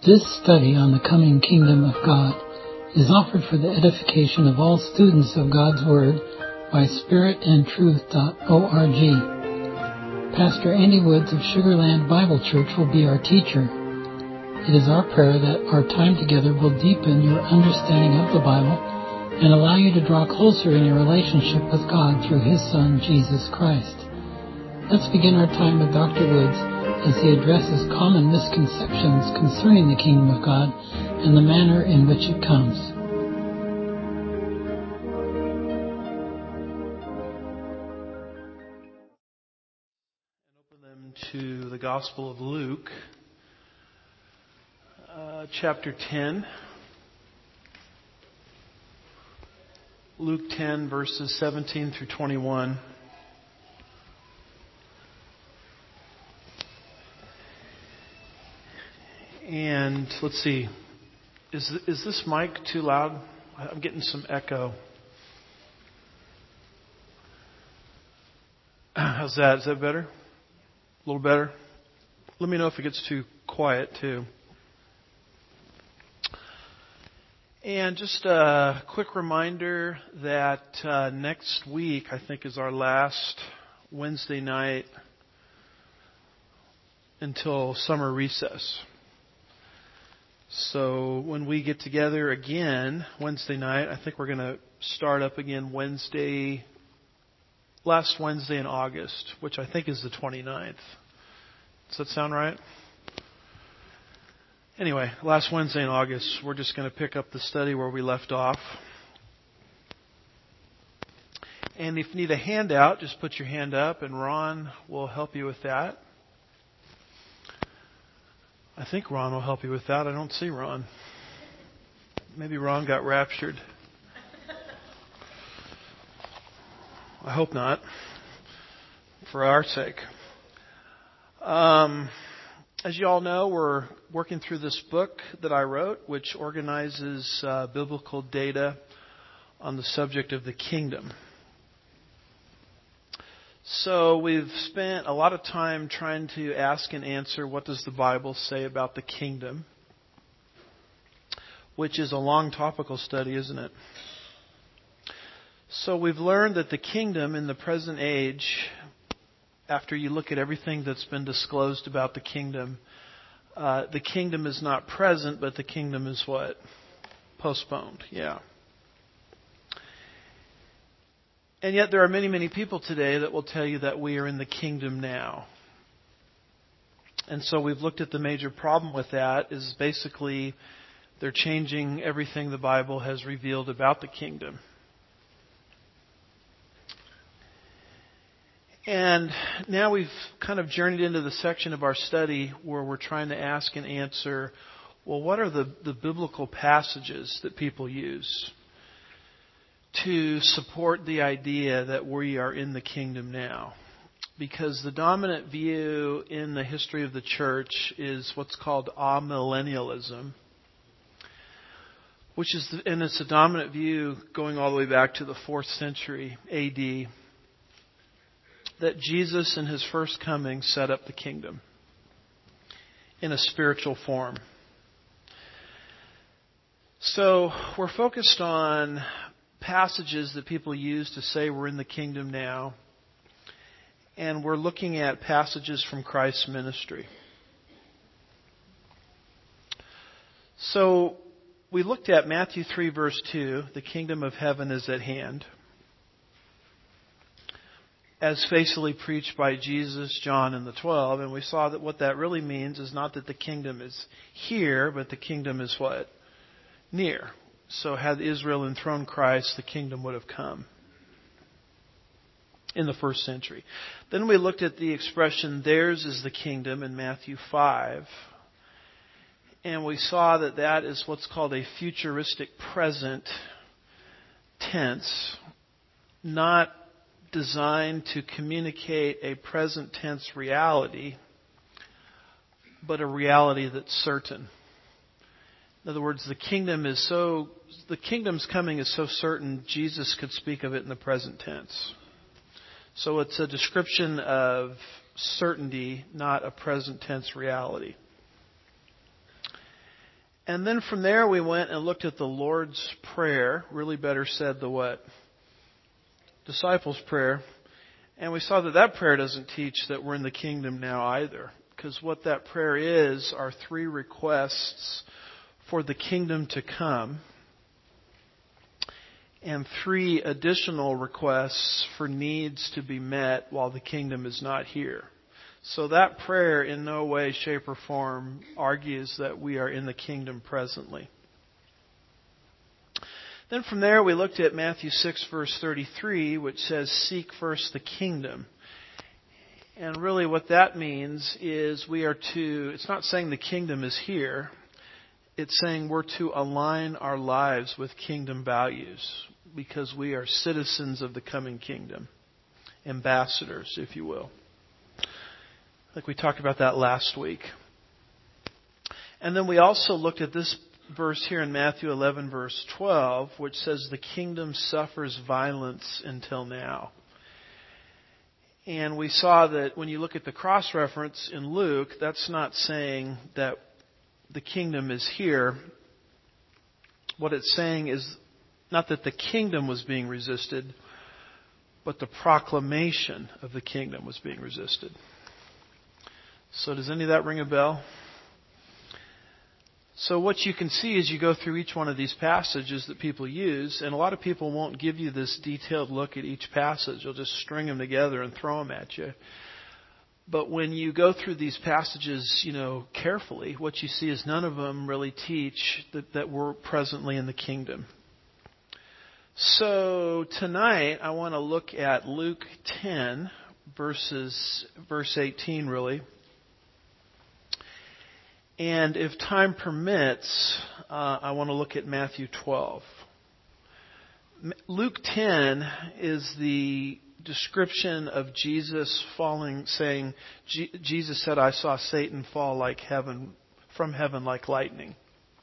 This study on the coming kingdom of God is offered for the edification of all students of God's Word by spiritandtruth.org. Pastor Andy Woods of Sugarland Bible Church will be our teacher. It is our prayer that our time together will deepen your understanding of the Bible and allow you to draw closer in your relationship with God through His Son, Jesus Christ. Let's begin our time with Dr. Woods as he addresses common misconceptions concerning the kingdom of God and the manner in which it comes. And open them to the Gospel of Luke, chapter 10. Luke 10, verses 17 through 21. And let's see, is this mic too loud? I'm getting some echo. How's that? Is that better? A little better? Let me know if it gets too quiet too. And just a quick reminder that next week, I think, is our last Wednesday night until summer recess. So when we get together again Wednesday night, I think we're going to start up again last Wednesday in August, which I think is the 29th. Does that sound right? Anyway, last Wednesday in August, we're just going to pick up the study where we left off. And if you need a handout, just put your hand up and Ron will help you with that. I think Ron will help you with that. I don't see Ron. Maybe Ron got raptured. I hope not. For our sake. As you all know, we're working through this book that I wrote, which organizes biblical data on the subject of the kingdom. So we've spent a lot of time trying to ask and answer, what does the Bible say about the kingdom? Which is a long topical study, isn't it? So we've learned that the kingdom in the present age, after you look at everything that's been disclosed about the kingdom is not present, but the kingdom is what? Postponed, yeah. And yet there are many, many people today that will tell you that we are in the kingdom now. And so we've looked at the major problem with that is basically they're changing everything the Bible has revealed about the kingdom. And now we've kind of journeyed into the section of our study where we're trying to ask and answer, well, what are the biblical passages that people use to support the idea that we are in the kingdom now? Because the dominant view in the history of the church is what's called amillennialism, and it's a dominant view going all the way back to the 4th century AD, that Jesus in His first coming set up the kingdom in a spiritual form. So we're focused on passages that people use to say we're in the kingdom now. And we're looking at passages from Christ's ministry. So we looked at Matthew 3 verse 2, the kingdom of heaven is at hand, as faithfully preached by Jesus, John, and the 12. And we saw that what that really means is not that the kingdom is here, but the kingdom is what? Near. So had Israel enthroned Christ, the kingdom would have come in the first century. Then we looked at the expression, theirs is the kingdom, in Matthew 5. And we saw that that is what's called a futuristic present tense, not designed to communicate a present tense reality, but a reality that's certain. In other words, the kingdom's coming is so certain, Jesus could speak of it in the present tense. So it's a description of certainty, not a present tense reality. And then from there we went and looked at the Lord's Prayer, really better said the what? Disciples' Prayer. And we saw that that prayer doesn't teach that we're in the kingdom now either. Because what that prayer is are 3 requests for the kingdom to come and 3 additional requests for needs to be met while the kingdom is not here. So that prayer in no way, shape, or form argues that we are in the kingdom presently. Then from there we looked at Matthew 6 verse 33, which says, "Seek first the kingdom." And really what that means is we are to, it's not saying the kingdom is here, it's saying we're to align our lives with kingdom values because we are citizens of the coming kingdom, ambassadors, if you will. Like we talked about that last week. And then we also looked at this verse here in Matthew 11 verse 12, which says the kingdom suffers violence until now. And we saw that when you look at the cross-reference in Luke, that's not saying that the kingdom is here. What it's saying is not that the kingdom was being resisted, but the proclamation of the kingdom was being resisted. So does any of that ring a bell? So what you can see as you go through each one of these passages that people use, and a lot of people won't give you this detailed look at each passage. They'll just string them together and throw them at you. But when you go through these passages, carefully, what you see is none of them really teach that we're presently in the kingdom. So tonight I want to look at Luke 10, verse 18 really. And if time permits, I want to look at Matthew 12. Luke 10 is the description of Jesus falling, saying, Jesus said, "I saw Satan fall from heaven like lightning."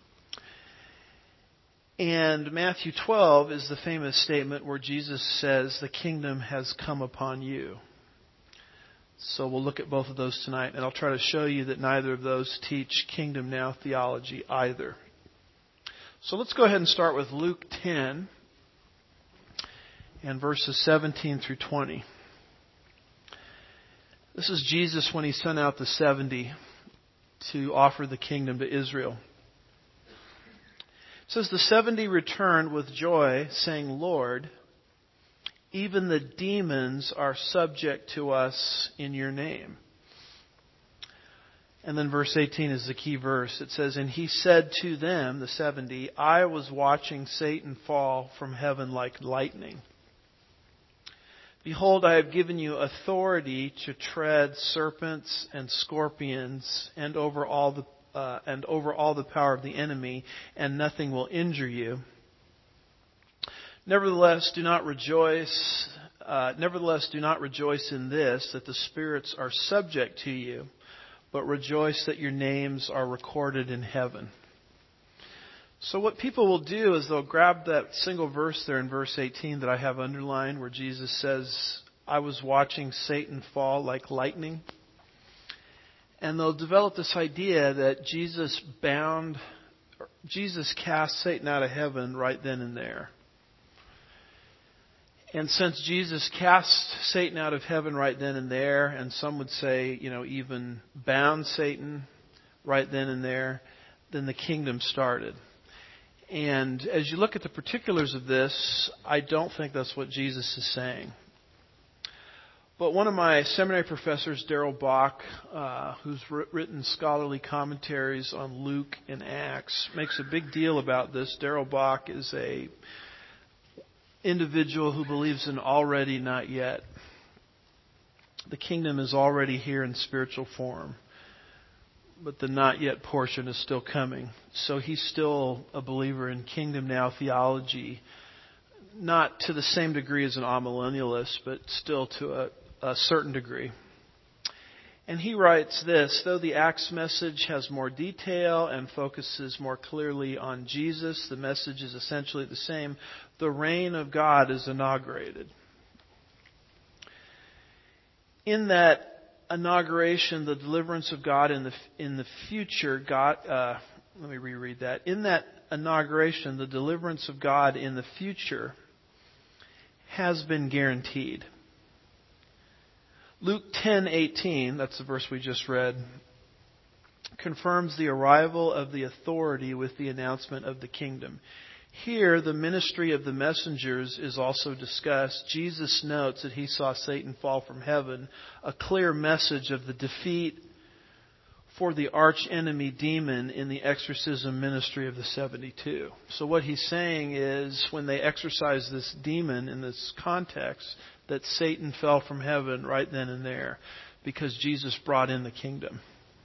And Matthew 12 is the famous statement where Jesus says, "The kingdom has come upon you." So we'll look at both of those tonight, and I'll try to show you that neither of those teach kingdom now theology either. So let's go ahead and start with Luke 10 and verses 17 through 20. This is Jesus when he sent out the 70 to offer the kingdom to Israel. It says, "The 70 returned with joy, saying, 'Lord, even the demons are subject to us in your name.'" And then verse 18 is the key verse. It says, "And he said to them," the 70, "I was watching Satan fall from heaven like lightning. Behold, I have given you authority to tread serpents and scorpions and over all the power of the enemy, and nothing will injure you. Nevertheless, do not rejoice in this, that the spirits are subject to you, but rejoice that your names are recorded in heaven." So what people will do is they'll grab that single verse there in verse 18 that I have underlined, where Jesus says, "I was watching Satan fall like lightning." And they'll develop this idea that Jesus cast Satan out of heaven right then and there. And since Jesus cast Satan out of heaven right then and there, and some would say, even bound Satan right then and there, then the kingdom started. And as you look at the particulars of this, I don't think that's what Jesus is saying. But one of my seminary professors, Darrell Bock, who's written scholarly commentaries on Luke and Acts, makes a big deal about this. Darrell Bock is a individual who believes in already, not yet. The kingdom is already here in spiritual form, but the not yet portion is still coming. So he's still a believer in kingdom now theology, not to the same degree as an amillennialist, but still to a certain degree. And he writes this: "Though the Acts message has more detail and focuses more clearly on Jesus, the message is essentially the same. The reign of God is inaugurated." In that inauguration, the deliverance of God in the future, let me reread that. In that inauguration, the deliverance of God in the future has been guaranteed. Luke 10:18, that's the verse we just read, confirms the arrival of the authority with the announcement of the kingdom. Here, the ministry of the messengers is also discussed. Jesus notes that he saw Satan fall from heaven, a clear message of the defeat for the archenemy demon in the exorcism ministry of the 72. So what he's saying is, when they exorcised this demon in this context, that Satan fell from heaven right then and there, because Jesus brought in the kingdom.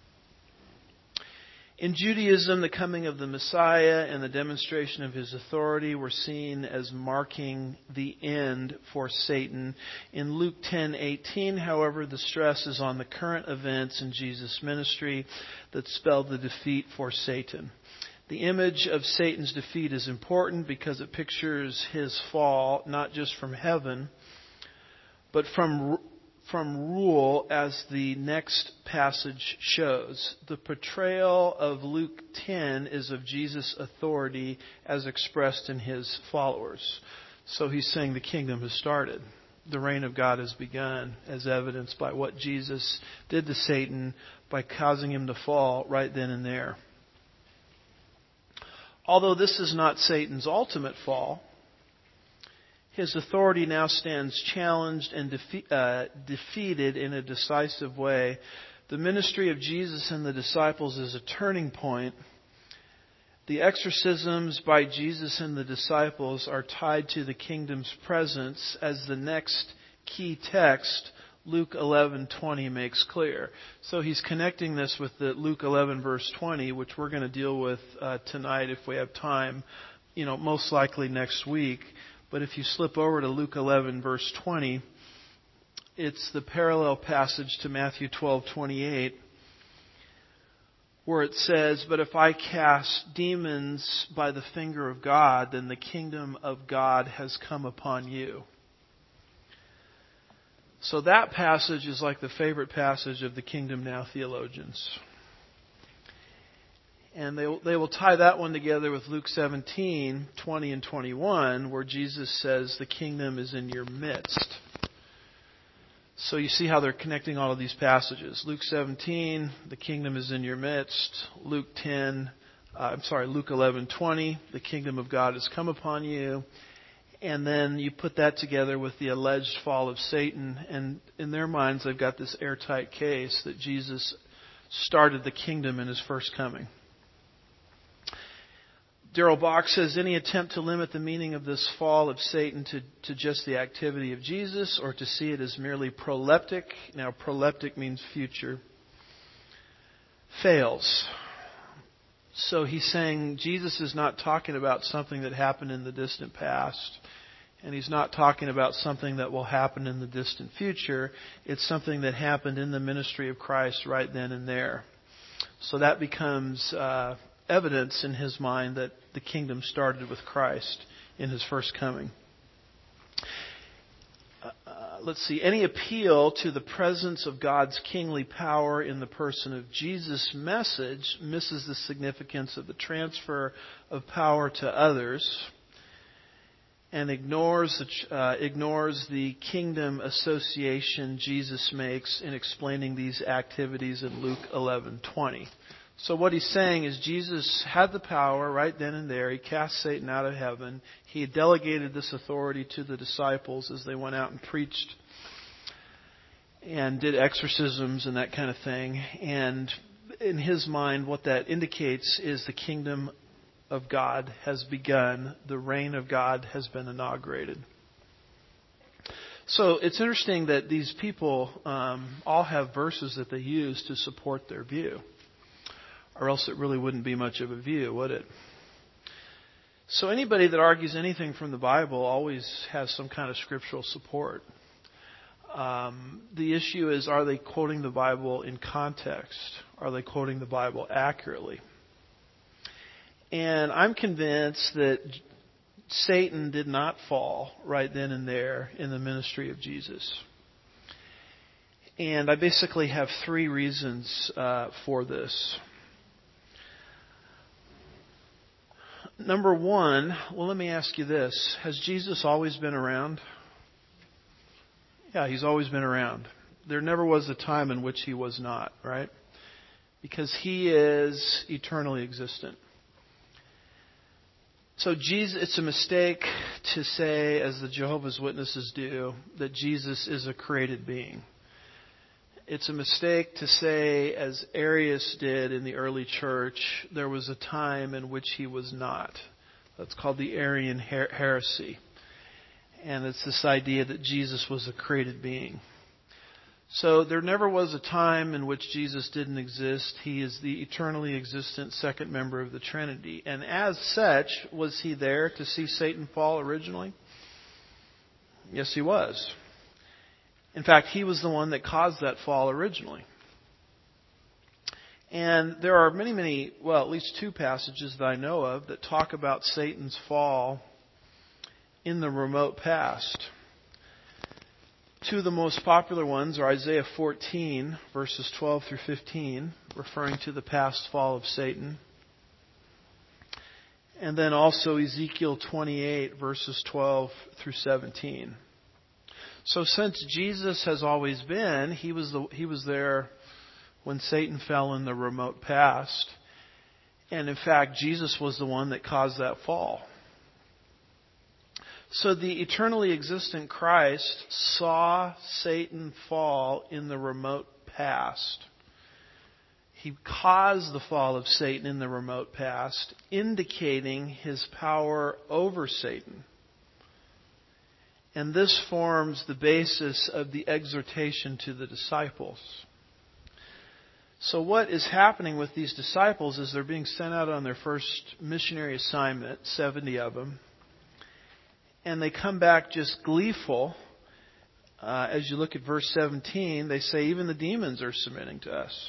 In Judaism, the coming of the Messiah and the demonstration of his authority were seen as marking the end for Satan. In Luke 10:18, however, the stress is on the current events in Jesus' ministry that spell the defeat for Satan. The image of Satan's defeat is important because it pictures his fall not just from heaven, but from rule, as the next passage shows. The portrayal of Luke 10 is of Jesus' authority as expressed in his followers. So he's saying the kingdom has started. The reign of God has begun, as evidenced by what Jesus did to Satan by causing him to fall right then and there. Although this is not Satan's ultimate fall, his authority now stands challenged and defeated in a decisive way. The ministry of Jesus and the disciples is a turning point. The exorcisms by Jesus and the disciples are tied to the kingdom's presence, as the next key text, Luke 11:20, makes clear. So he's connecting this with the Luke 11 verse 20, which we're going to deal with tonight if we have time, most likely next week. But if you slip over to Luke 11, verse 20, it's the parallel passage to Matthew 12:28, where it says, "But if I cast demons by the finger of God, then the kingdom of God has come upon you." So that passage is like the favorite passage of the Kingdom Now theologians. And they will tie that one together with Luke 17:20 and 21, where Jesus says the kingdom is in your midst. So you see how they're connecting all of these passages. Luke 17, the kingdom is in your midst. Luke 11:20, the kingdom of God has come upon you. And then you put that together with the alleged fall of Satan, and in their minds they've got this airtight case that Jesus started the kingdom in his first coming. Darrell Bock says, any attempt to limit the meaning of this fall of Satan to just the activity of Jesus, or to see it as merely proleptic, now proleptic means future, fails. So he's saying Jesus is not talking about something that happened in the distant past, and he's not talking about something that will happen in the distant future. It's something that happened in the ministry of Christ right then and there. So that becomes evidence in his mind that the kingdom started with Christ in his first coming. Let's see. Any appeal to the presence of God's kingly power in the person of Jesus' message misses the significance of the transfer of power to others and ignores the kingdom association Jesus makes in explaining these activities in Luke 11:20. So what he's saying is Jesus had the power right then and there. He cast Satan out of heaven. He had delegated this authority to the disciples as they went out and preached and did exorcisms and that kind of thing. And in his mind, what that indicates is the kingdom of God has begun. The reign of God has been inaugurated. So it's interesting that these people all have verses that they use to support their view. Or else it really wouldn't be much of a view, would it? So anybody that argues anything from the Bible always has some kind of scriptural support. The issue is, are they quoting the Bible in context? Are they quoting the Bible accurately? And I'm convinced that Satan did not fall right then and there in the ministry of Jesus. And I basically have three reasons for this. Number one, well, let me ask you this. Has Jesus always been around? Yeah, He's always been around. There never was a time in which He was not, right? Because He is eternally existent. So Jesus, it's a mistake to say, as the Jehovah's Witnesses do, that Jesus is a created being. It's a mistake to say, as Arius did in the early church, there was a time in which He was not. That's called the Arian heresy. And it's this idea that Jesus was a created being. So there never was a time in which Jesus didn't exist. He is the eternally existent second member of the Trinity. And as such, was He there to see Satan fall originally? Yes, He was. In fact, He was the one that caused that fall originally. And there are many, well, at least two passages that I know of that talk about Satan's fall in the remote past. Two of the most popular ones are Isaiah 14, verses 12 through 15, referring to the past fall of Satan. And then also Ezekiel 28, verses 12 through 17. So since Jesus has always been, He was there when Satan fell in the remote past. And in fact, Jesus was the one that caused that fall. So the eternally existent Christ saw Satan fall in the remote past. He caused the fall of Satan in the remote past, indicating His power over Satan. And this forms the basis of the exhortation to the disciples. So what is happening with these disciples is they're being sent out on their first missionary assignment, 70 of them. And they come back just gleeful. As you look at verse 17, they say, even the demons are submitting to us.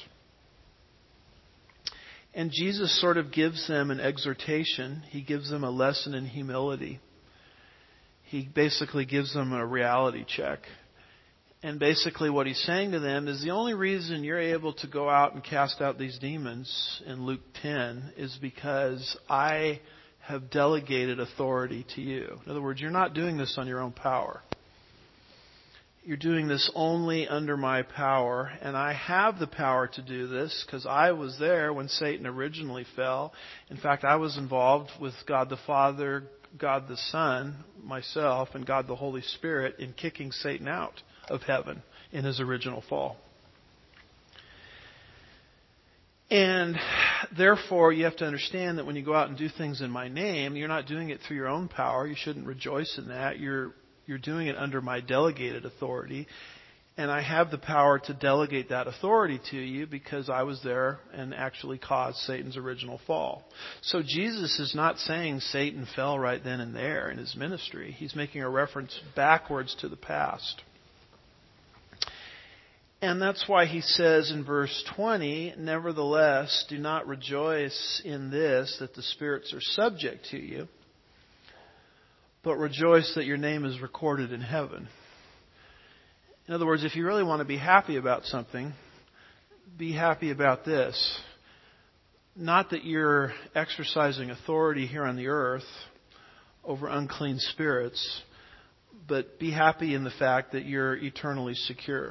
And Jesus sort of gives them an exhortation. He gives them a lesson in humility. He basically gives them a reality check. And basically what He's saying to them is the only reason you're able to go out and cast out these demons in Luke 10 is because I have delegated authority to you. In other words, you're not doing this on your own power. You're doing this only under my power, and I have the power to do this because I was there when Satan originally fell. In fact, I was involved with God the Father, God the Son, myself, and God the Holy Spirit in kicking Satan out of heaven in his original fall. And therefore, you have to understand that when you go out and do things in my name, you're not doing it through your own power. You shouldn't rejoice in that. You're doing it under my delegated authority. And I have the power to delegate that authority to you because I was there and actually caused Satan's original fall. So Jesus is not saying Satan fell right then and there in His ministry. He's making a reference backwards to the past. And that's why He says in verse 20, nevertheless, do not rejoice in this, that the spirits are subject to you, but rejoice that your name is recorded in heaven. In other words, if you really want to be happy about something, be happy about this. Not that you're exercising authority here on the earth over unclean spirits, but be happy in the fact that you're eternally secure.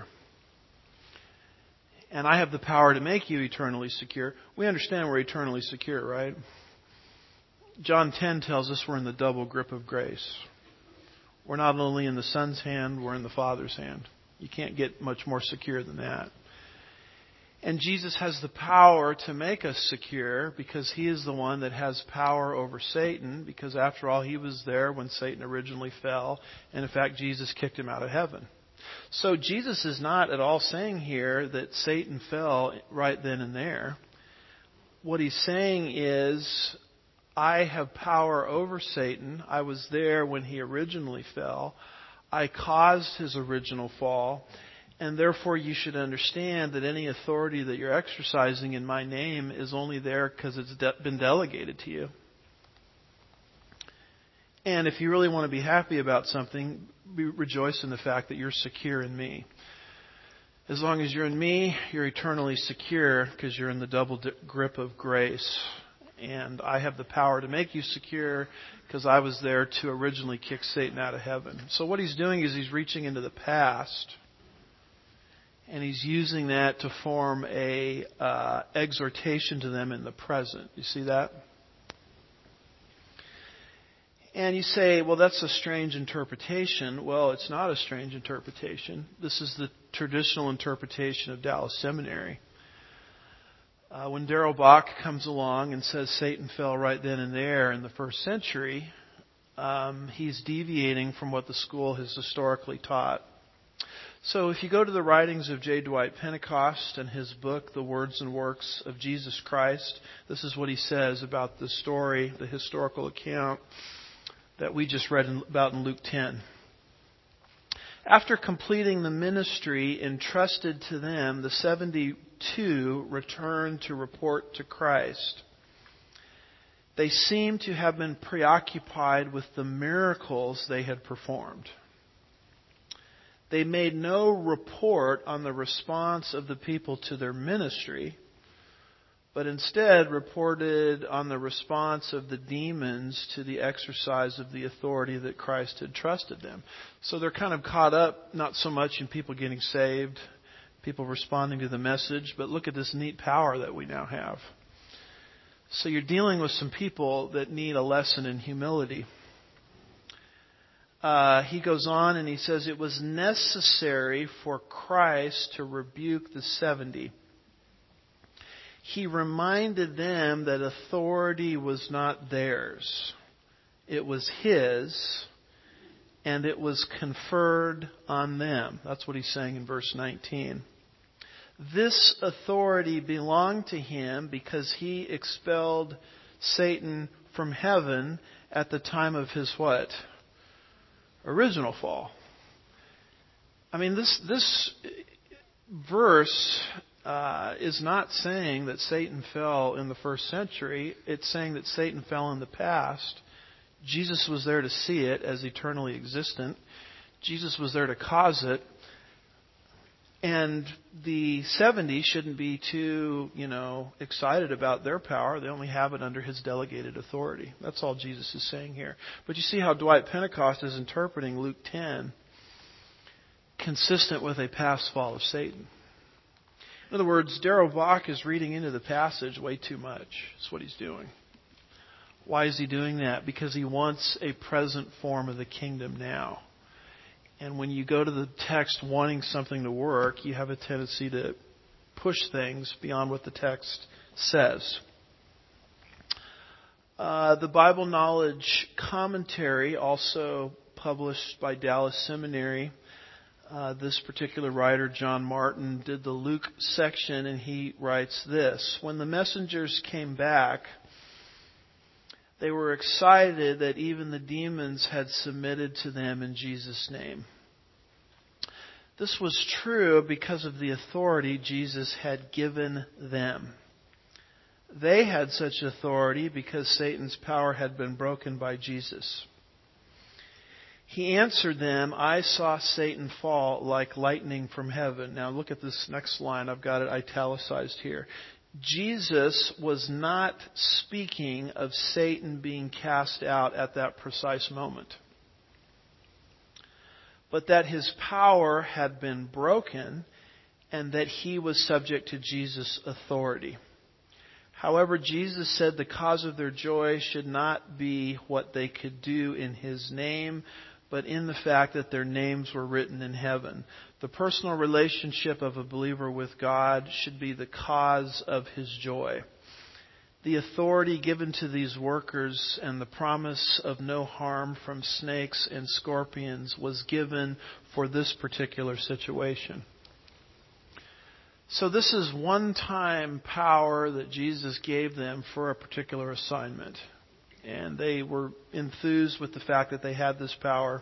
And I have the power to make you eternally secure. We understand we're eternally secure, right? John 10 tells us we're in the double grip of grace. We're not only in the Son's hand, we're in the Father's hand. You can't get much more secure than that. And Jesus has the power to make us secure because He is the one that has power over Satan, because after all, He was there when Satan originally fell. And in fact, Jesus kicked him out of heaven. So Jesus is not at all saying here that Satan fell right then and there. What He's saying is, I have power over Satan. I was there when he originally fell. I caused his original fall. And therefore you should understand that any authority that you're exercising in my name is only there because it's been delegated to you. And if you really want to be happy about something, rejoice in the fact that you're secure in me. As long as you're in me, you're eternally secure because you're in the double grip of grace. And I have the power to make you secure because I was there to originally kick Satan out of heaven. So what he's doing is he's reaching into the past, and he's using that to form a exhortation to them in the present. You see that? And you say, well, that's a strange interpretation. Well, it's not a strange interpretation. This is the traditional interpretation of Dallas Seminary. When Darrell Bock comes along and says Satan fell right then and there in the first century, he's deviating from what the school has historically taught. So if you go to the writings of J. Dwight Pentecost and his book, The Words and Works of Jesus Christ, this is what he says about the story, the historical account that we just read about in Luke 10. After completing the ministry entrusted to them, the 72 returned to report to Christ. They seem to have been preoccupied with the miracles they had performed. They made no report on the response of the people to their ministry, but instead reported on the response of the demons to the exercise of the authority that Christ had trusted them. So they're kind of caught up, not so much in people getting saved, people responding to the message, but look at this neat power that we now have. So you're dealing with some people that need a lesson in humility. He goes on and he says, it was necessary for Christ to rebuke the 70. He reminded them that authority was not theirs. It was His, and it was conferred on them. That's what he's saying in verse 19. This authority belonged to Him because He expelled Satan from heaven at the time of His what? Original fall. I mean, this verse is not saying that Satan fell in the first century. It's saying that Satan fell in the past. Jesus was there to see it as eternally existent. Jesus was there to cause it. And the 70 shouldn't be too, excited about their power. They only have it under His delegated authority. That's all Jesus is saying here. But you see how Dwight Pentecost is interpreting Luke 10 consistent with a past fall of Satan. In other words, Darrell Bock is reading into the passage way too much. That's what he's doing. Why is he doing that? Because he wants a present form of the kingdom now. And when you go to the text wanting something to work, you have a tendency to push things beyond what the text says. The Bible Knowledge Commentary, also published by Dallas Seminary, this particular writer, John Martin, did the Luke section, and he writes this: when the messengers came back, they were excited that even the demons had submitted to them in Jesus' name. This was true because of the authority Jesus had given them. They had such authority because Satan's power had been broken by Jesus. He answered them, I saw Satan fall like lightning from heaven. Now look at this next line. I've got it italicized here. Jesus was not speaking of Satan being cast out at that precise moment, but that his power had been broken and that he was subject to Jesus' authority. However, Jesus said the cause of their joy should not be what they could do in His name, but in the fact that their names were written in heaven. The personal relationship of a believer with God should be the cause of his joy. The authority given to these workers and the promise of no harm from snakes and scorpions was given for this particular situation. So this is one-time power that Jesus gave them for a particular assignment. And they were enthused with the fact that they had this power.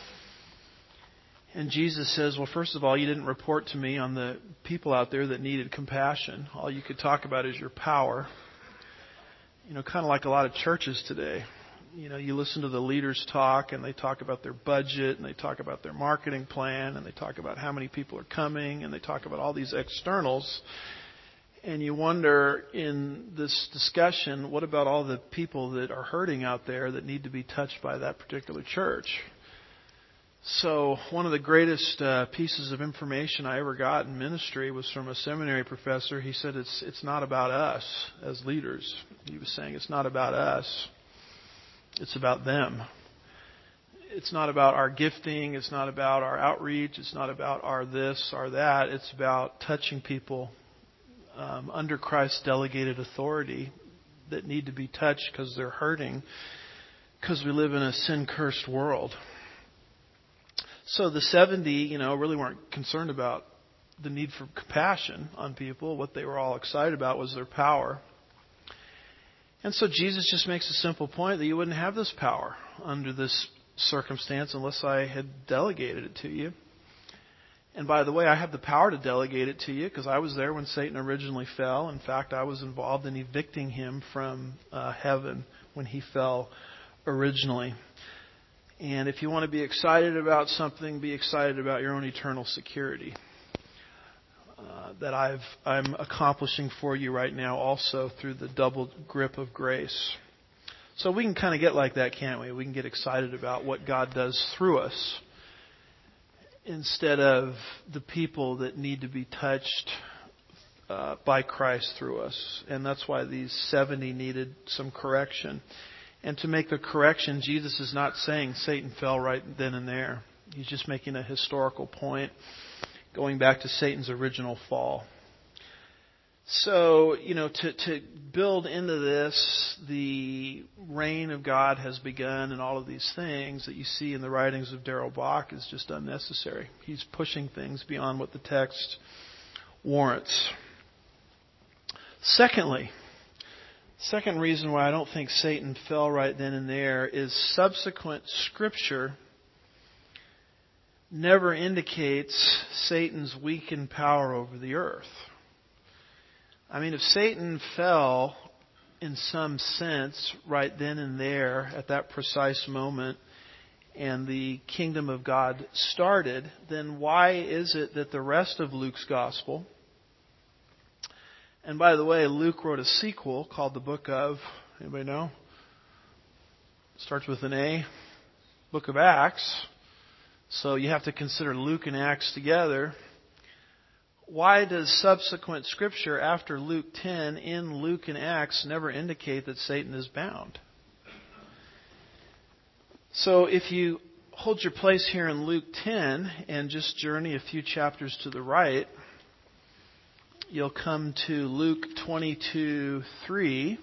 And Jesus says, well, first of all, you didn't report to me on the people out there that needed compassion. All you could talk about is your power. Kind of like a lot of churches today. You listen to the leaders talk, and they talk about their budget, and they talk about their marketing plan, and they talk about how many people are coming, and they talk about all these externals. And you wonder in this discussion, what about all the people that are hurting out there that need to be touched by that particular church? So one of the greatest pieces of information I ever got in ministry was from a seminary professor. He said it's not about us as leaders. He was saying it's not about us. It's about them. It's not about our gifting. It's not about our outreach. It's not about our this, our that. It's about touching people under Christ's delegated authority that need to be touched because they're hurting, because we live in a sin-cursed world. So the 70, really weren't concerned about the need for compassion on people. What they were all excited about was their power. And so Jesus just makes a simple point that you wouldn't have this power under this circumstance unless I had delegated it to you. And by the way, I have the power to delegate it to you because I was there when Satan originally fell. In fact, I was involved in evicting him from heaven when he fell originally. And if you want to be excited about something, be excited about your own eternal security that I'm accomplishing for you right now also through the double grip of grace. So we can kind of get like that, can't we? We can get excited about what God does through us instead of the people that need to be touched by Christ through us. And that's why these 70 needed some correction. And to make the correction, Jesus is not saying Satan fell right then and there. He's just making a historical point, going back to Satan's original fall. So, to build into this, the reign of God has begun and all of these things that you see in the writings of Darrell Bock is just unnecessary. He's pushing things beyond what the text warrants. Second reason why I don't think Satan fell right then and there is subsequent Scripture never indicates Satan's weakened power over the earth. I mean, if Satan fell in some sense right then and there at that precise moment and the kingdom of God started, then why is it that the rest of Luke's gospel, and by the way, Luke wrote a sequel called the book of, anybody know? Starts with an A, book of Acts. So you have to consider Luke and Acts together. Why does subsequent Scripture after Luke 10 in Luke and Acts never indicate that Satan is bound? So if you hold your place here in Luke 10 and just journey a few chapters to the right, you'll come to Luke 22:3.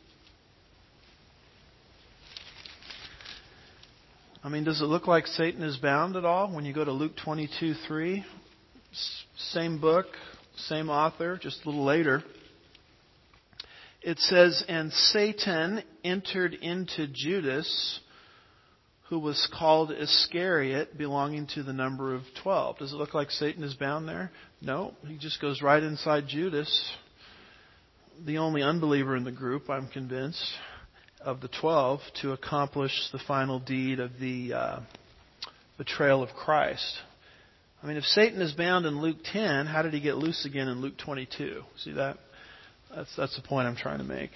I mean, does it look like Satan is bound at all when you go to Luke 22:3? Same book, same author, just a little later. It says, "And Satan entered into Judas, who was called Iscariot, belonging to the number of 12. Does it look like Satan is bound there? No, he just goes right inside Judas, the only unbeliever in the group, I'm convinced, of the 12, to accomplish the final deed of the betrayal of Christ. I mean, if Satan is bound in Luke 10, how did he get loose again in Luke 22? See that? That's the point I'm trying to make.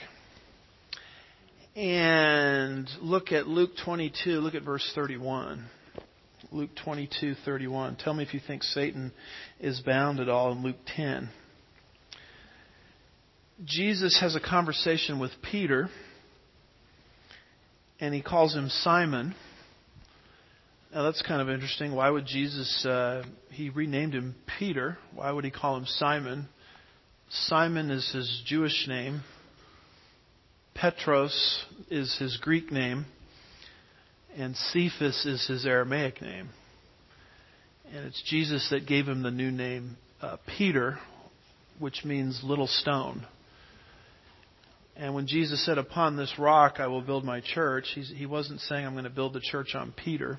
And look at Luke 22. Look at verse 31. Luke 22:31. Tell me if you think Satan is bound at all in Luke 10. Jesus has a conversation with Peter, and he calls him Simon. Now that's kind of interesting. Why would Jesus, he renamed him Peter. Why would he call him Simon? Simon is his Jewish name. Petros is his Greek name. And Cephas is his Aramaic name. And it's Jesus that gave him the new name Peter, which means little stone. And when Jesus said, "Upon this rock I will build my church," he wasn't saying, "I'm going to build the church on Peter."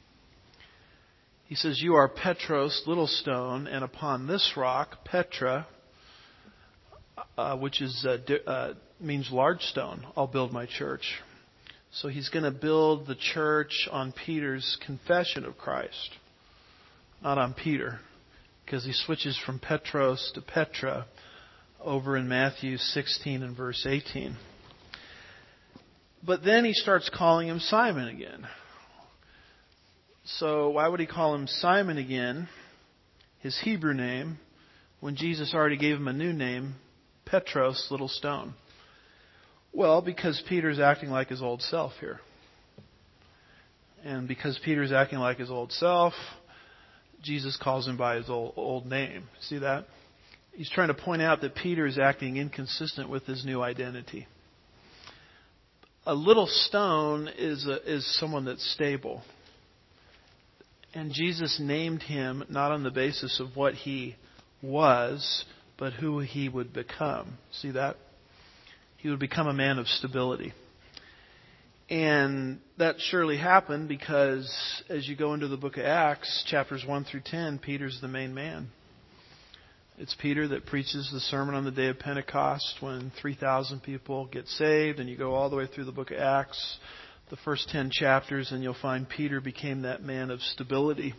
He says, "You are Petros, little stone, and upon this rock, Petra," which is means large stone, "I'll build my church." So he's going to build the church on Peter's confession of Christ, not on Peter, because he switches from Petros to Petra over in Matthew 16 and verse 18. But then he starts calling him Simon again. So why would he call him Simon again, his Hebrew name, when Jesus already gave him a new name, Petros, little stone? Well, because Peter's acting like his old self here. And because Peter's acting like his old self, Jesus calls him by his old name. See that? He's trying to point out that Peter is acting inconsistent with his new identity. A little stone is someone that's stable. And Jesus named him not on the basis of what he was, but who he would become. See that? He would become a man of stability. And that surely happened because as you go into the book of Acts, chapters 1 through 10, Peter's the main man. It's Peter that preaches the sermon on the day of Pentecost when 3,000 people get saved. And you go all the way through the book of Acts, the first 10 chapters, and you'll find Peter became that man of stability.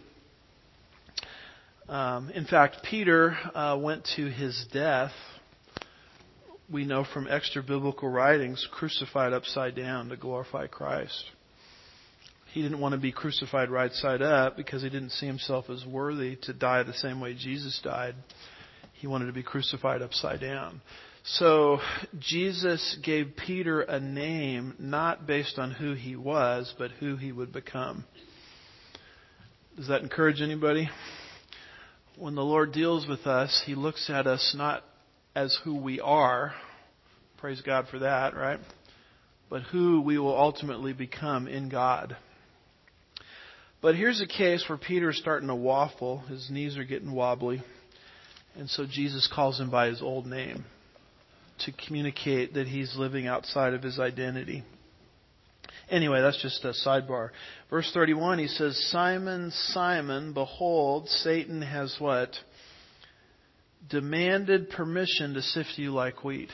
In fact, Peter went to his death, we know from extra biblical writings, crucified upside down to glorify Christ. He didn't want to be crucified right side up because he didn't see himself as worthy to die the same way Jesus died. He wanted to be crucified upside down. So Jesus gave Peter a name not based on who he was, but who he would become. Does that encourage anybody? When the Lord deals with us, He looks at us not as who we are, praise God for that, right? But who we will ultimately become in God. But here's a case where Peter's starting to waffle. His knees are getting wobbly. And so Jesus calls him by his old name to communicate that he's living outside of his identity. Anyway, that's just a sidebar. Verse 31, he says, Simon, Simon, behold, Satan has what? Demanded permission to sift you like wheat.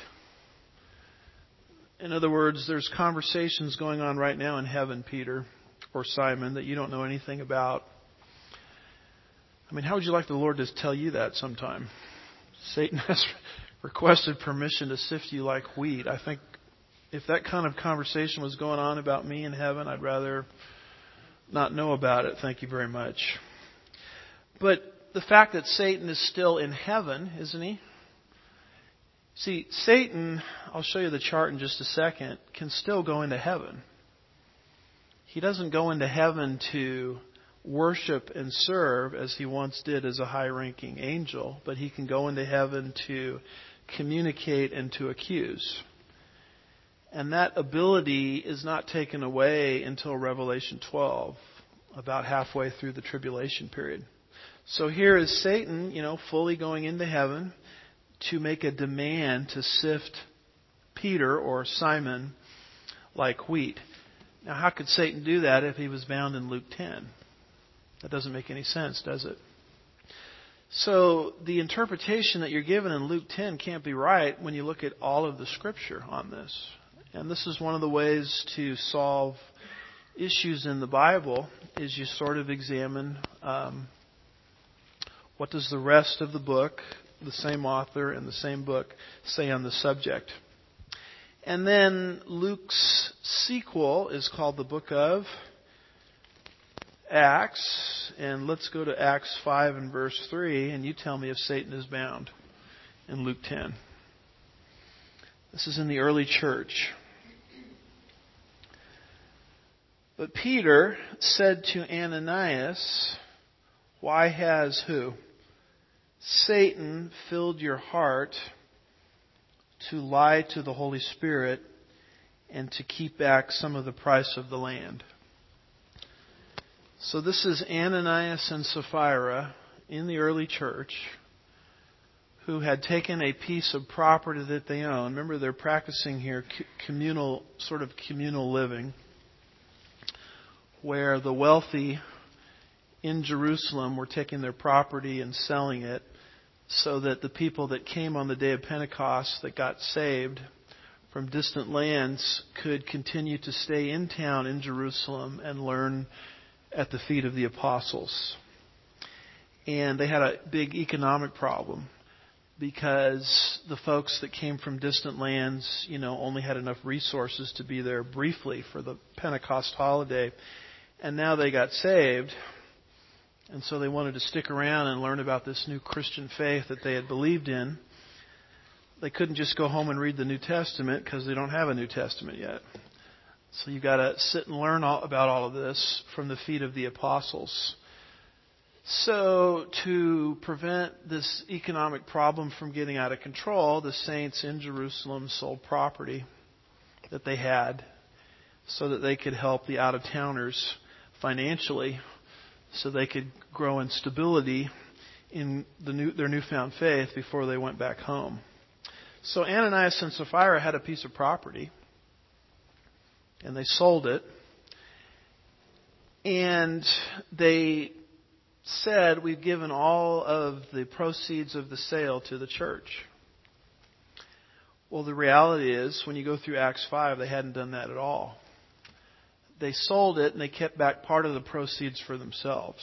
In other words, there's conversations going on right now in heaven, Peter, or Simon, that you don't know anything about. I mean, how would you like the Lord to tell you that sometime? Satan has requested permission to sift you like wheat. I think if that kind of conversation was going on about me in heaven, I'd rather not know about it. Thank you very much. But the fact that Satan is still in heaven, isn't he? See, Satan, I'll show you the chart in just a second, can still go into heaven. He doesn't go into heaven to worship and serve as he once did as a high-ranking angel, but he can go into heaven to communicate and to accuse. And that ability is not taken away until Revelation 12, about halfway through the tribulation period. So here is Satan, fully going into heaven to make a demand to sift Peter or Simon like wheat. Now, how could Satan do that if he was bound in Luke 10? That doesn't make any sense, does it? So the interpretation that you're given in Luke 10 can't be right when you look at all of the Scripture on this. And this is one of the ways to solve issues in the Bible, is you sort of examine what does the rest of the book, the same author and the same book, say on the subject. And then Luke's sequel is called the book of Acts. And let's go to Acts 5 and verse 3, and you tell me if Satan is bound in Luke 10. This is in the early church. But Peter said to Ananias, why has who? Satan filled your heart to lie to the Holy Spirit and to keep back some of the price of the land. So this is Ananias and Sapphira in the early church who had taken a piece of property that they own. Remember, they're practicing here communal living, where the wealthy in Jerusalem were taking their property and selling it so that the people that came on the day of Pentecost that got saved from distant lands could continue to stay in town in Jerusalem and learn at the feet of the apostles. And they had a big economic problem. because the folks that came from distant lands, only had enough resources to be there briefly for the Pentecost holiday. And now they got saved. And so they wanted to stick around and learn about this new Christian faith that they had believed in. They couldn't just go home and read the New Testament because they don't have a New Testament yet. So you've got to sit and learn about all of this from the feet of the apostles. So to prevent this economic problem from getting out of control, the saints in Jerusalem sold property that they had so that they could help the out-of-towners financially, so they could grow in stability in their newfound faith before they went back home. So Ananias and Sapphira had a piece of property, and they sold it, and they said, we've given all of the proceeds of the sale to the church. Well, the reality is, when you go through Acts 5, they hadn't done that at all. They sold it and they kept back part of the proceeds for themselves.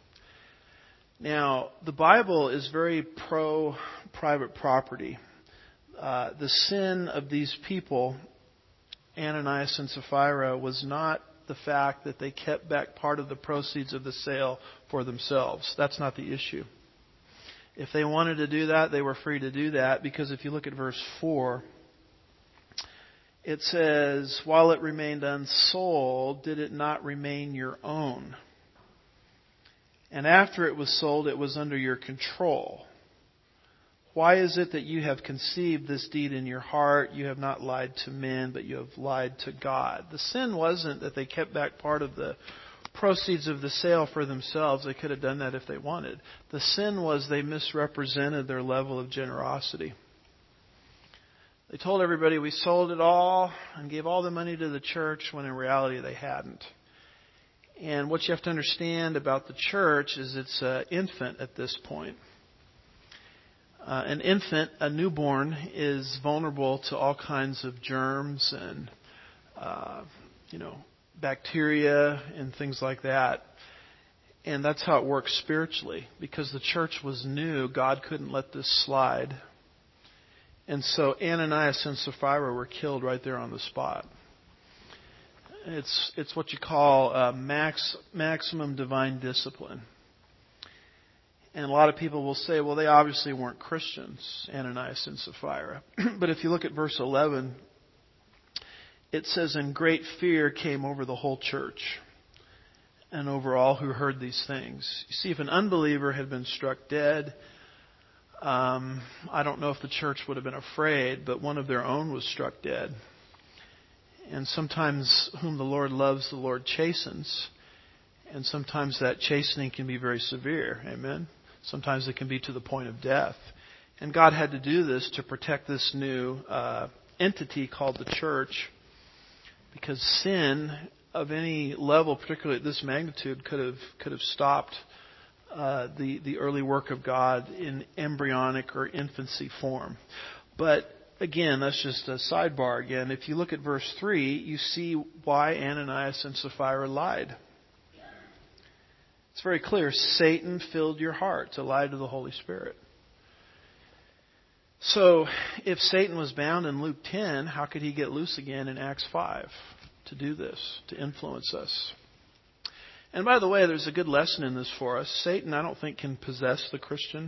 Now, the Bible is very pro-private property. The sin of these people, Ananias and Sapphira, was not the fact that they kept back part of the proceeds of the sale for themselves. That's not the issue. If they wanted to do that, they were free to do that, because if you look at verse 4, it says, while it remained unsold, did it not remain your own? And after it was sold, it was under your control. Why is it that you have conceived this deed in your heart? You have not lied to men, but you have lied to God. The sin wasn't that they kept back part of the proceeds of the sale for themselves. They could have done that if they wanted. The sin was they misrepresented their level of generosity. They told everybody, we sold it all and gave all the money to the church, when in reality they hadn't. And what you have to understand about the church is it's an infant at this point. An infant, a newborn, is vulnerable to all kinds of germs and, bacteria and things like that. And that's how it works spiritually. Because the church was new, God couldn't let this slide. And so Ananias and Sapphira were killed right there on the spot. It's what you call maximum divine discipline. And a lot of people will say, well, they obviously weren't Christians, Ananias and Sapphira. But if you look at verse 11, it says, and great fear came over the whole church and over all who heard these things. You see, if an unbeliever had been struck dead, I don't know if the church would have been afraid, but one of their own was struck dead. And sometimes whom the Lord loves, the Lord chastens. And sometimes that chastening can be very severe. Amen? Sometimes it can be to the point of death. And God had to do this to protect this new entity called the church, because sin of any level, particularly at this magnitude, could have stopped the early work of God in embryonic or infancy form. But again, that's just a sidebar again. If you look at verse 3, you see why Ananias and Sapphira lied. It's very clear. Satan filled your heart to lie to the Holy Spirit. So, if Satan was bound in Luke 10, how could he get loose again in Acts 5 to do this, to influence us? And by the way, there's a good lesson in this for us. Satan, I don't think, can possess the Christian,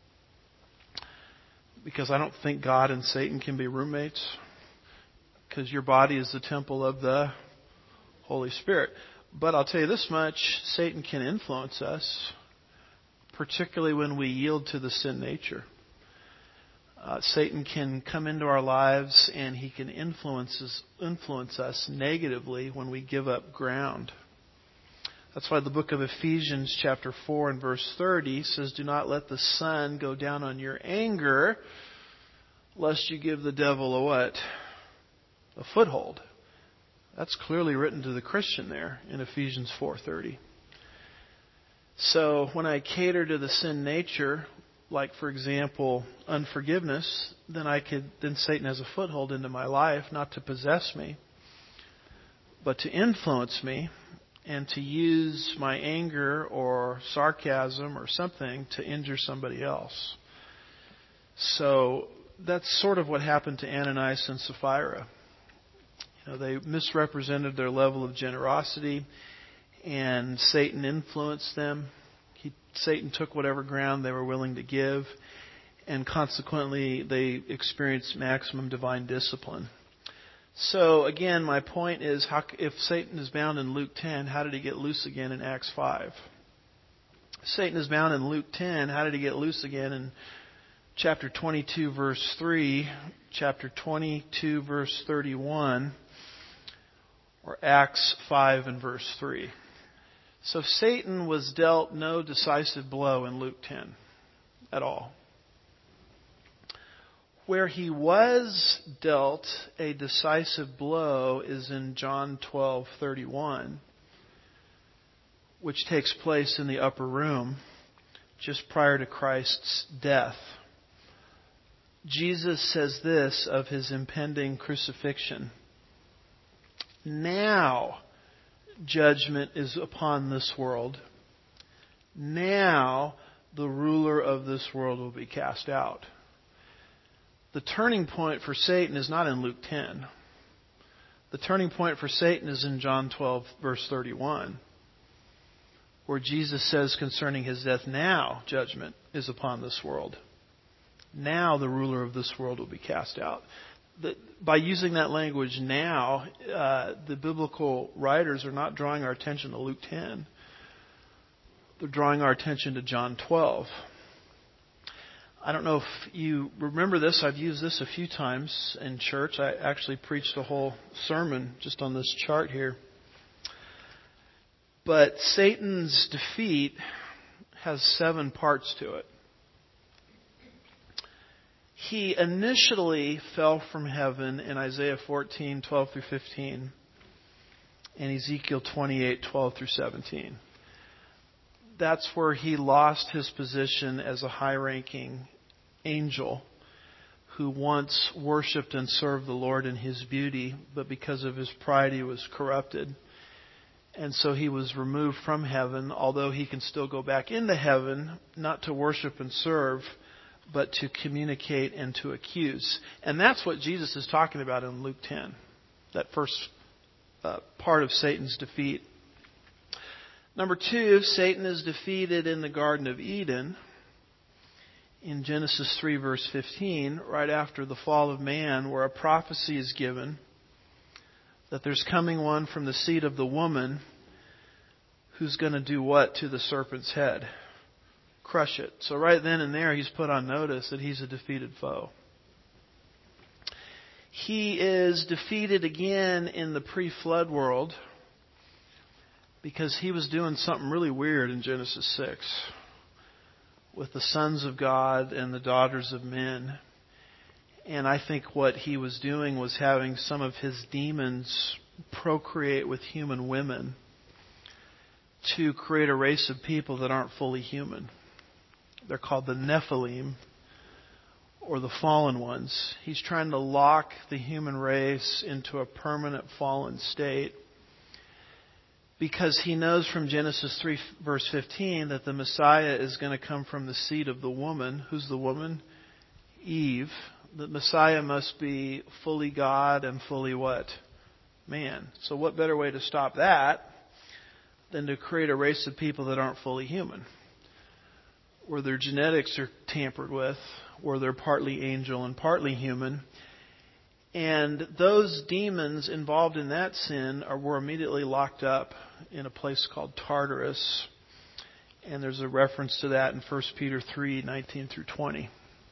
because I don't think God and Satan can be roommates, because your body is the temple of the Holy Spirit. But I'll tell you this much, Satan can influence us, particularly when we yield to the sin nature. Satan can come into our lives and he can influence us negatively when we give up ground. That's why the book of Ephesians chapter 4 and verse 30 says, do not let the sun go down on your anger, lest you give the devil a what? A foothold. That's clearly written to the Christian there in Ephesians 4:30. So when I cater to the sin nature, like for example unforgiveness, then Satan has a foothold into my life, not to possess me, but to influence me and to use my anger or sarcasm or something to injure somebody else. So that's sort of what happened to Ananias and Sapphira. They misrepresented their level of generosity, and Satan influenced them. Satan took whatever ground they were willing to give, and consequently they experienced maximum divine discipline. So again, my point is, if Satan is bound in Luke 10, how did he get loose again in Acts 5? Satan is bound in Luke 10, how did he get loose again in chapter 22, verse 3, chapter 22, verse 31, or Acts 5 and verse 3? So Satan was dealt no decisive blow in Luke 10 at all. Where he was dealt a decisive blow is in John 12:31, which takes place in the upper room just prior to Christ's death. Jesus says this of his impending crucifixion: "Now judgment is upon this world. Now the ruler of this world will be cast out." The turning point for Satan is not in Luke 10. The turning point for Satan is in John 12, verse 31, where Jesus says concerning his death, "Now judgment is upon this world. Now the ruler of this world will be cast out." By using that language, now, the biblical writers are not drawing our attention to Luke 10. They're drawing our attention to John 12. I don't know if you remember this. I've used this a few times in church. I actually preached a whole sermon just on this chart here. But Satan's defeat has 7 parts to it. He initially fell from heaven in Isaiah 14, 12 through 15, and Ezekiel 28, 12 through 17. That's where he lost his position as a high-ranking angel who once worshipped and served the Lord in his beauty, but because of his pride he was corrupted. And so he was removed from heaven, although he can still go back into heaven, not to worship and serve, but to communicate and to accuse. And that's what Jesus is talking about in Luke 10, that first part of Satan's defeat. Number 2, Satan is defeated in the Garden of Eden in Genesis 3, verse 15, right after the fall of man, where a prophecy is given that there's coming one from the seed of the woman who's going to do what to the serpent's head? Crush it. So right then and there, he's put on notice that he's a defeated foe. He is defeated again in the pre-flood world because he was doing something really weird in Genesis 6 with the sons of God and the daughters of men. And I think what he was doing was having some of his demons procreate with human women to create a race of people that aren't fully human. They're called the Nephilim, or the fallen ones. He's trying to lock the human race into a permanent fallen state because he knows from Genesis 3, verse 15, that the Messiah is going to come from the seed of the woman. Who's the woman? Eve. The Messiah must be fully God and fully what? Man. So what better way to stop that than to create a race of people that aren't fully human, where their genetics are tampered with, where they're partly angel and partly human. And those demons involved in that sin were immediately locked up in a place called Tartarus. And there's a reference to that in 1 Peter 3, 19 through 20.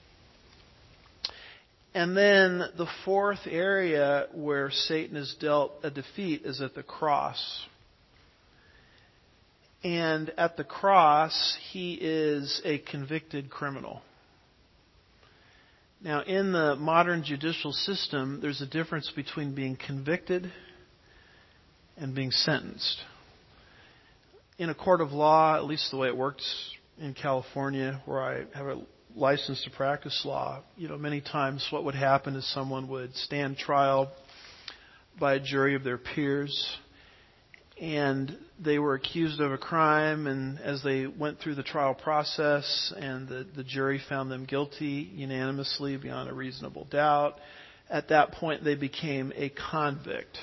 And then the fourth area where Satan is dealt a defeat is at the cross. And at the cross, he is a convicted criminal. Now, in the modern judicial system, there's a difference between being convicted and being sentenced. In a court of law, at least the way it works in California, where I have a license to practice law, many times what would happen is someone would stand trial by a jury of their peers, And they were accused of a crime, and as they went through the trial process and the jury found them guilty unanimously beyond a reasonable doubt, at that point they became a convict.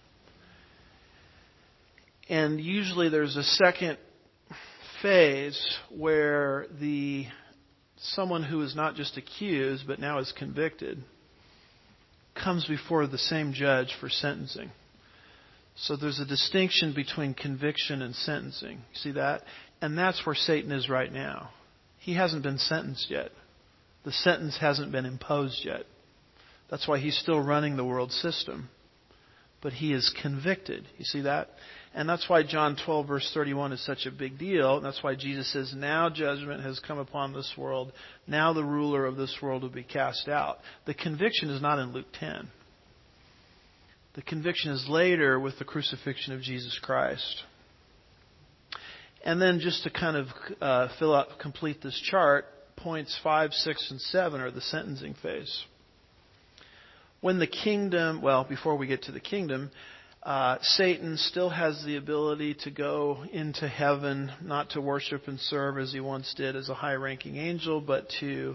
And usually there's a second phase where someone who is not just accused but now is convicted comes before the same judge for sentencing. So there's a distinction between conviction and sentencing. See that? And that's where Satan is right now. He hasn't been sentenced yet. The sentence hasn't been imposed yet. That's why he's still running the world system. But he is convicted. You see that? And that's why John 12 verse 31 is such a big deal. And that's why Jesus says, now judgment has come upon this world. Now the ruler of this world will be cast out. The conviction is not in Luke 10. The conviction is later with the crucifixion of Jesus Christ. And then just to kind of complete this chart, points 5, 6, and 7 are the sentencing phase. When the kingdom, before we get to the kingdom, Satan still has the ability to go into heaven, not to worship and serve as he once did as a high-ranking angel, but to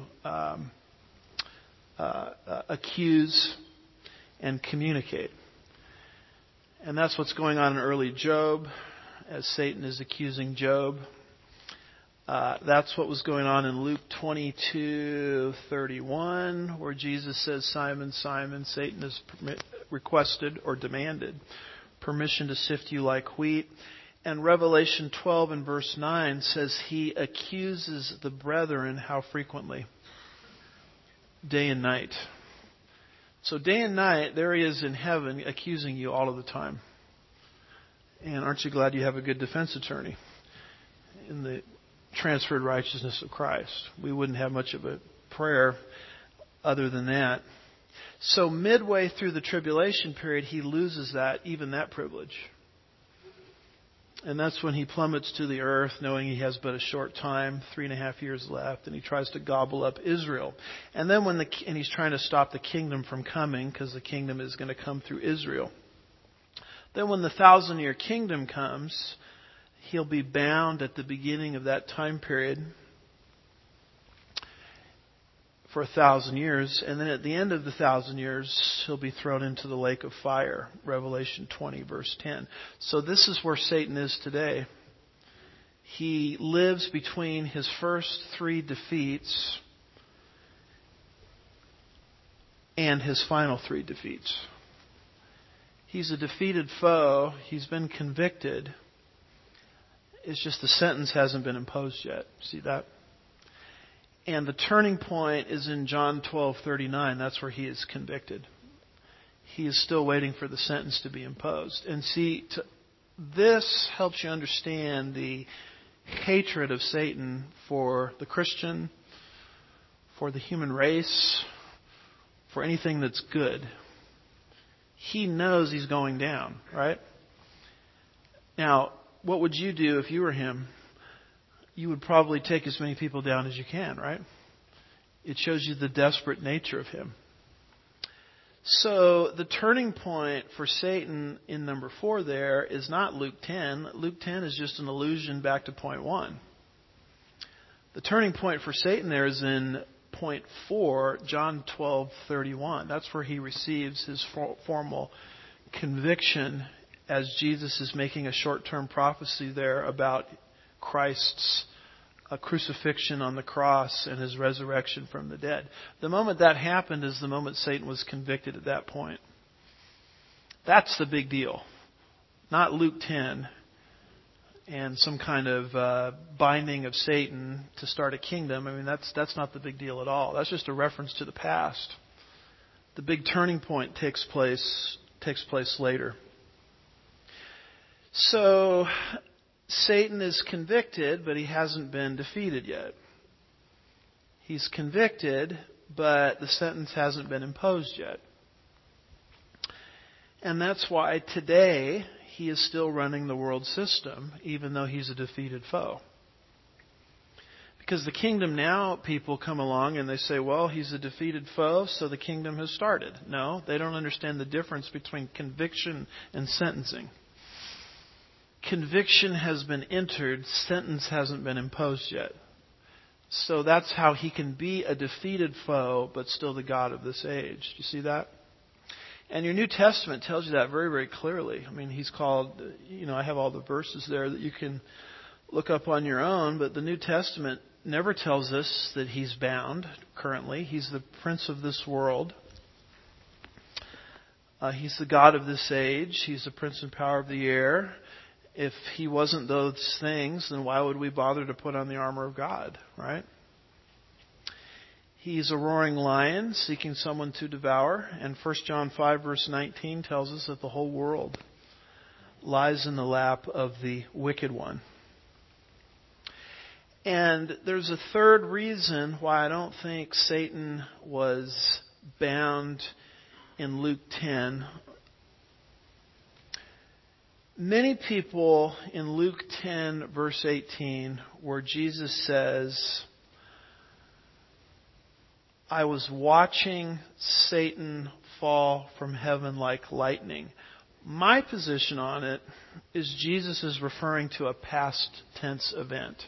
accuse and communicate. And that's what's going on in early Job, as Satan is accusing Job. That's what was going on in Luke 22:31, where Jesus says, Simon, Simon, Satan has requested or demanded permission to sift you like wheat. And Revelation 12 and verse 9 says he accuses the brethren how frequently? Day and night. So day and night, there he is in heaven accusing you all of the time. And aren't you glad you have a good defense attorney in the transferred righteousness of Christ? We wouldn't have much of a prayer other than that. So midway through the tribulation period, he loses even that privilege. And that's when he plummets to the earth, knowing he has but a short time, 3.5 years left, and he tries to gobble up Israel. And then and he's trying to stop the kingdom from coming, because the kingdom is going to come through Israel. Then when the 1,000-year kingdom comes, he'll be bound at the beginning of that time period for 1,000 years. And then at the end of the 1,000 years, he'll be thrown into the lake of fire. Revelation 20, verse 10. So this is where Satan is today. He lives between his first 3 defeats and his final 3 defeats. He's a defeated foe. He's been convicted. It's just the sentence hasn't been imposed yet. See that? And the turning point is in John 12:39. That's where he is convicted. He is still waiting for the sentence to be imposed. And see, this helps you understand the hatred of Satan for the Christian, for the human race, for anything that's good. He knows he's going down, right? Now, what would you do if you were him? You would probably take as many people down as you can, right? It shows you the desperate nature of him. So the turning point for Satan in number 4 there is not Luke 10. Luke 10 is just an allusion back to point 1. The turning point for Satan there is in point 4, John 12:31. That's where he receives his formal conviction, as Jesus is making a short-term prophecy there about Christ's crucifixion on the cross and his resurrection from the dead. The moment that happened is the moment Satan was convicted at that point. That's the big deal. Not Luke 10 and some kind of binding of Satan to start a kingdom. I mean, that's not the big deal at all. That's just a reference to the past. The big turning point takes place later. So Satan is convicted, but he hasn't been defeated yet. He's convicted, but the sentence hasn't been imposed yet. And that's why today he is still running the world system, even though he's a defeated foe. Because the kingdom now, people come along and they say, well, he's a defeated foe, so the kingdom has started. No, they don't understand the difference between conviction and sentencing. conviction has been entered, sentence hasn't been imposed yet. So that's how he can be a defeated foe, but still the God of this age. Do you see that? And your New Testament tells you that very, very clearly. I mean, he's called, I have all the verses there that you can look up on your own, but the New Testament never tells us that he's bound currently. He's the prince of this world. He's the God of this age. He's the prince and power of the air. If he wasn't those things, then why would we bother to put on the armor of God, right? He's a roaring lion seeking someone to devour. And 1 John 5 verse 19 tells us that the whole world lies in the lap of the wicked one. And there's a third reason why I don't think Satan was bound in Luke 10. Many people in Luke 10 verse 18, where Jesus says, I was watching Satan fall from heaven like lightning. My position on it is Jesus is referring to a past tense event.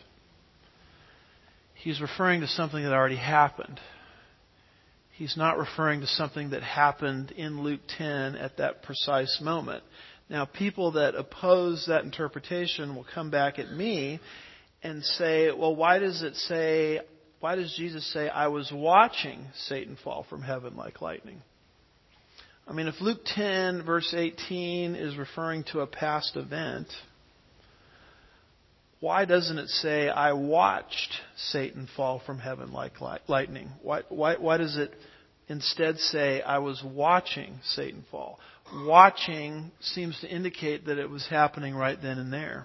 He's referring to something that already happened. He's not referring to something that happened in Luke 10 at that precise moment. Now, people that oppose that interpretation will come back at me and say, well, why does Jesus say, I was watching Satan fall from heaven like lightning? I mean, if Luke 10 verse 18 is referring to a past event, why doesn't it say, I watched Satan fall from heaven like lightning? Why does it instead say, I was watching Satan fall? Watching seems to indicate that it was happening right then and there.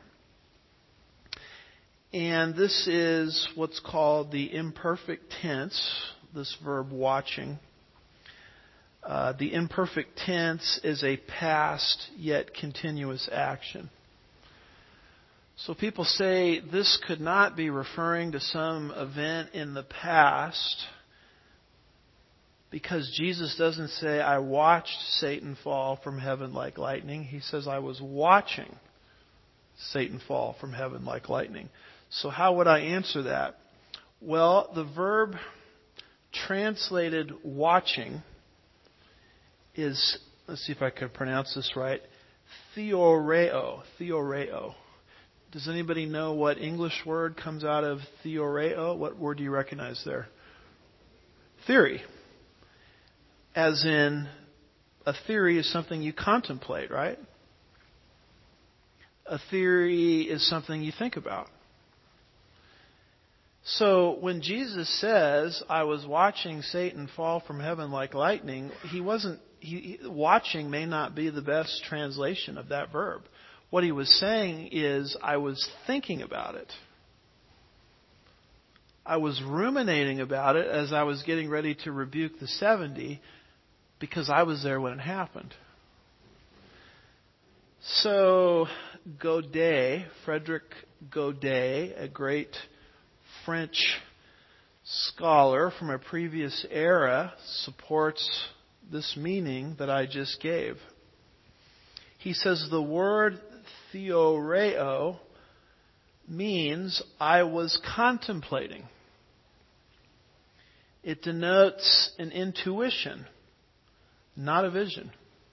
And this is what's called the imperfect tense, this verb watching. The imperfect tense is a past yet continuous action. So people say this could not be referring to some event in the past, because Jesus doesn't say, I watched Satan fall from heaven like lightning. He says, I was watching Satan fall from heaven like lightning. So how would I answer that? Well, the verb translated watching is, let's see if I can pronounce this right, theoreo. Theoreo. Does anybody know what English word comes out of theoreo? What word do you recognize there? Theory. As in, a theory is something you contemplate, right? A theory is something you think about. So when Jesus says, I was watching Satan fall from heaven like lightning, watching may not be the best translation of that verb. What he was saying is, I was thinking about it. I was ruminating about it as I was getting ready to rebuke the 70, because I was there when it happened. So Godet, Frederick Godet, a great French scholar from a previous era, supports this meaning that I just gave. He says the word theoreo means I was contemplating. It denotes an intuition, not a vision.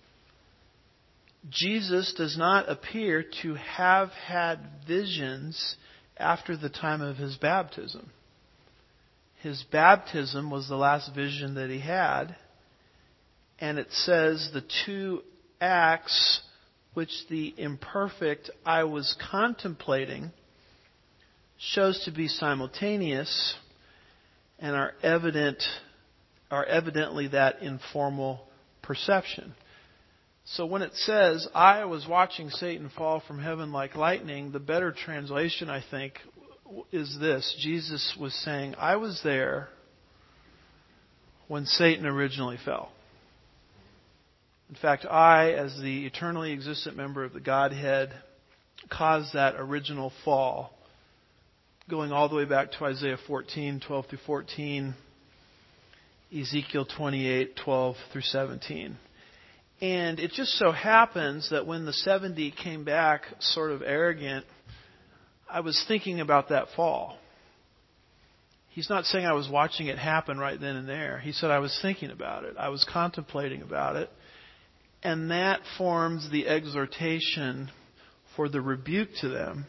Jesus does not appear to have had visions after the time of his baptism. His baptism was the last vision that he had. And it says the two acts which the imperfect I was contemplating shows to be simultaneous and are evidently that informal perception. So when it says, I was watching Satan fall from heaven like lightning, the better translation, I think, is this. Jesus was saying, I was there when Satan originally fell. In fact, I, as the eternally existent member of the Godhead, caused that original fall, going all the way back to Isaiah 14, 12 through 14, Ezekiel 28, 12 through 17. And it just so happens that when the 70 came back sort of arrogant, I was thinking about that fall. He's not saying I was watching it happen right then and there. He said I was thinking about it. I was contemplating about it. And that forms the exhortation for the rebuke to them,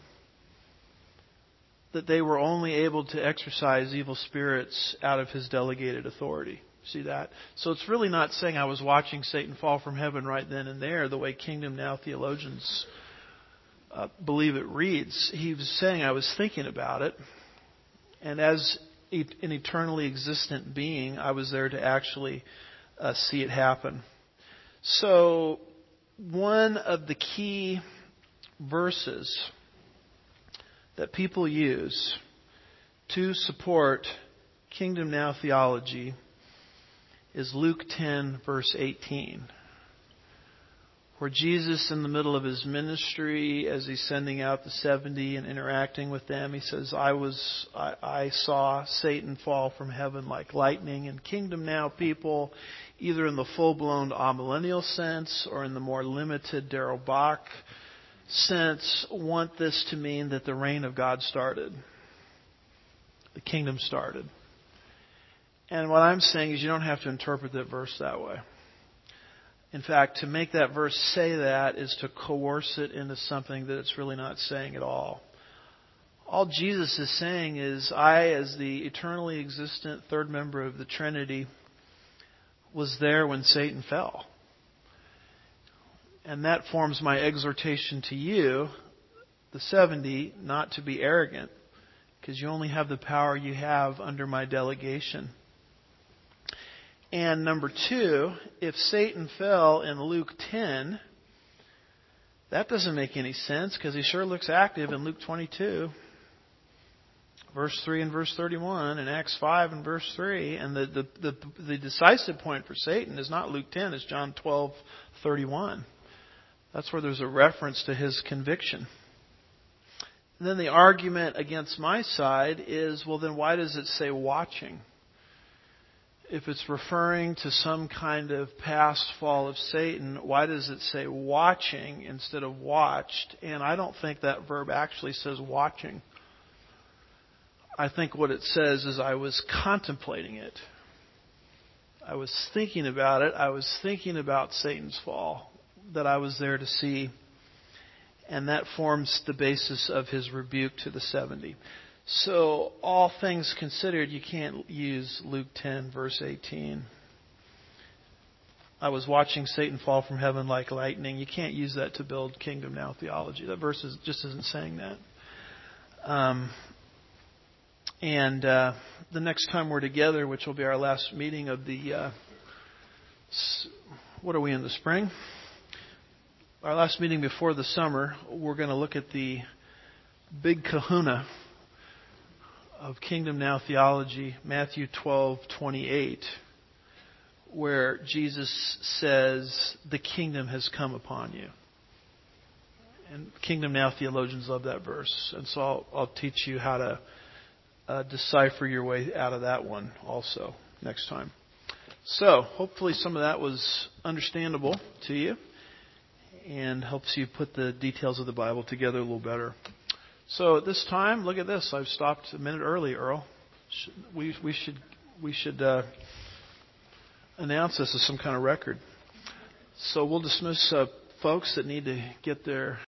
that they were only able to exorcise evil spirits out of his delegated authority. See that? So it's really not saying I was watching Satan fall from heaven right then and there, the way Kingdom Now theologians believe it reads. He was saying I was thinking about it, and as an eternally existent being, I was there to actually see it happen. So one of the key verses that people use to support Kingdom Now theology is Luke 10, verse 18, where Jesus, in the middle of his ministry, as he's sending out the 70 and interacting with them, he says, I saw Satan fall from heaven like lightning. And Kingdom Now people, either in the full-blown amillennial sense or in the more limited Darrell Bock sense, want this to mean that the reign of God started. The kingdom started. And what I'm saying is you don't have to interpret that verse that way. In fact, to make that verse say that is to coerce it into something that it's really not saying at all. All Jesus is saying is, I, as the eternally existent third member of the Trinity, was there when Satan fell. And that forms my exhortation to you, the 70, not to be arrogant, because you only have the power you have under my delegation. And number two, if Satan fell in Luke 10, that doesn't make any sense, because he sure looks active in Luke 22, verse 3 and verse 31, and Acts 5 and verse 3. And the decisive point for Satan is not Luke 10, it's John 12:31. That's where there's a reference to his conviction. And then the argument against my side is, well, then why does it say watching? If it's referring to some kind of past fall of Satan, why does it say watching instead of watched? And I don't think that verb actually says watching. I think what it says is I was contemplating it. I was thinking about it. I was thinking about Satan's fall that I was there to see. And that forms the basis of his rebuke to the 70. So, all things considered, you can't use Luke 10, verse 18. I was watching Satan fall from heaven like lightning. You can't use that to build Kingdom Now theology. That verse just isn't saying that. The next time we're together, which will be our last meeting of the... what are we in the spring? Our last meeting before the summer, we're going to look at the big kahuna of Kingdom Now theology, Matthew 12:28, where Jesus says, the kingdom has come upon you. And Kingdom Now theologians love that verse. And so I'll teach you how to decipher your way out of that one also next time. So hopefully some of that was understandable to you and helps you put the details of the Bible together a little better. So at this time, look at this. I've stopped a minute early, Earl. We should announce this as some kind of record. So we'll dismiss folks that need to get their